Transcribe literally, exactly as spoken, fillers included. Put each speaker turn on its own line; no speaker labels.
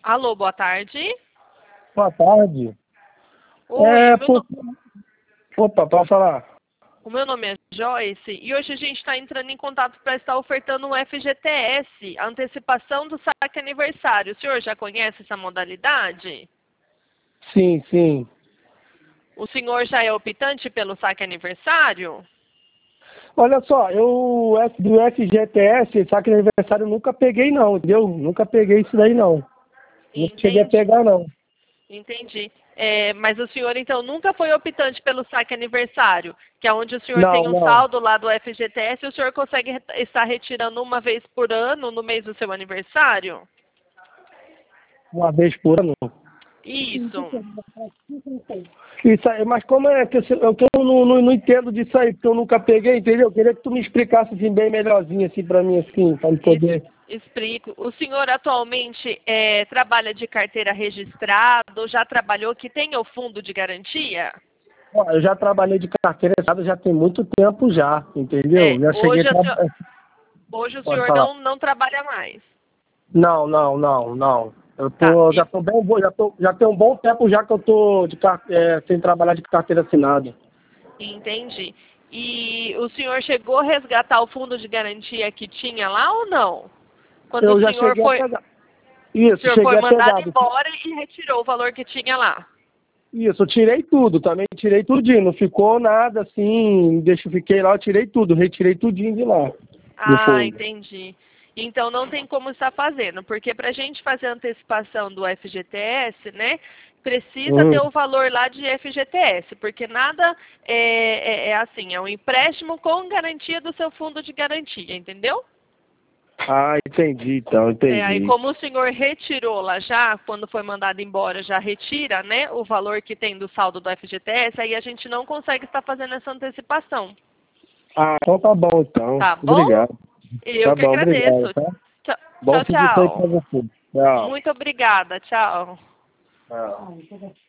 Alô, boa tarde.
Boa tarde.
Oi,
É,
meu
por...
no-
Opa, pode falar.
o meu nome é Joyce e hoje a gente está entrando em contato para estar ofertando um F G T S, a antecipação do saque aniversário. O senhor já conhece essa modalidade?
Sim, sim.
O senhor já é optante pelo saque aniversário?
Olha só, eu F- do F G T S, saque de aniversário, eu nunca peguei não, entendeu? Nunca peguei isso daí não. Não cheguei a
Entendi,
pegar não.
entendi. É, mas o senhor então nunca foi optante pelo saque aniversário, que é onde o senhor
Não,
tem um
não.
saldo lá do F G T S e o senhor consegue re- estar retirando uma vez por ano no mês do seu aniversário?
Uma vez por ano.
Isso.
Isso aí, mas como é que eu, eu, que eu não, não, não entendo disso aí, porque eu nunca peguei, entendeu? Eu queria que tu me explicasse assim, bem melhorzinho assim pra mim, assim, pra me
Es-
poder.
Explico. O senhor atualmente é, trabalha de carteira registrada, ou já trabalhou que tenha o fundo de garantia?
Ó, eu já trabalhei de carteira assinada já tem muito tempo já, entendeu?
É,
Já cheguei a
hoje, a senhor-
trabalhar.
hoje o
Pode
senhor
falar.
não, não trabalha mais.
Não, não, não, não. Eu
Tá.
tô, já
E,
tô bem, já tô, já tem um bom tempo já que eu tô de, car- é, sem trabalhar de carteira assinada.
entendi. E o senhor chegou a resgatar o fundo de garantia que tinha lá ou não? Quando o
Eu já
senhor
cheguei a
foi,
pegar.
o
Isso,
senhor foi
cheguei a
mandado
pegar.
embora e retirou o valor que tinha lá.
Isso, eu tirei tudo, também tirei tudinho. Não ficou nada assim, deixa, eu fiquei lá, eu tirei tudo, retirei tudinho de lá, do
Ah,
fundo.
entendi. Então não tem como estar fazendo, porque para a gente fazer a antecipação do F G T S, né, precisa
Hum.
ter o valor lá de F G T S, porque nada é, é, é assim, é um empréstimo com garantia do seu fundo de garantia, entendeu?
Ah, entendi, então,
É, aí
entendi.
como o senhor retirou lá já, quando foi mandado embora, já retira, né, o valor que tem do saldo do F G T S, aí a gente não consegue estar fazendo essa antecipação,
Ah, então tá bom, então.
tá bom?
Obrigado.
Eu
Tá
que
bom, obrigado,
agradeço.
tá?
Tchau,
Bom
tchau.
fim de semana pra
Tchau.
você. Tchau.
Muito obrigada. Tchau.
Tchau.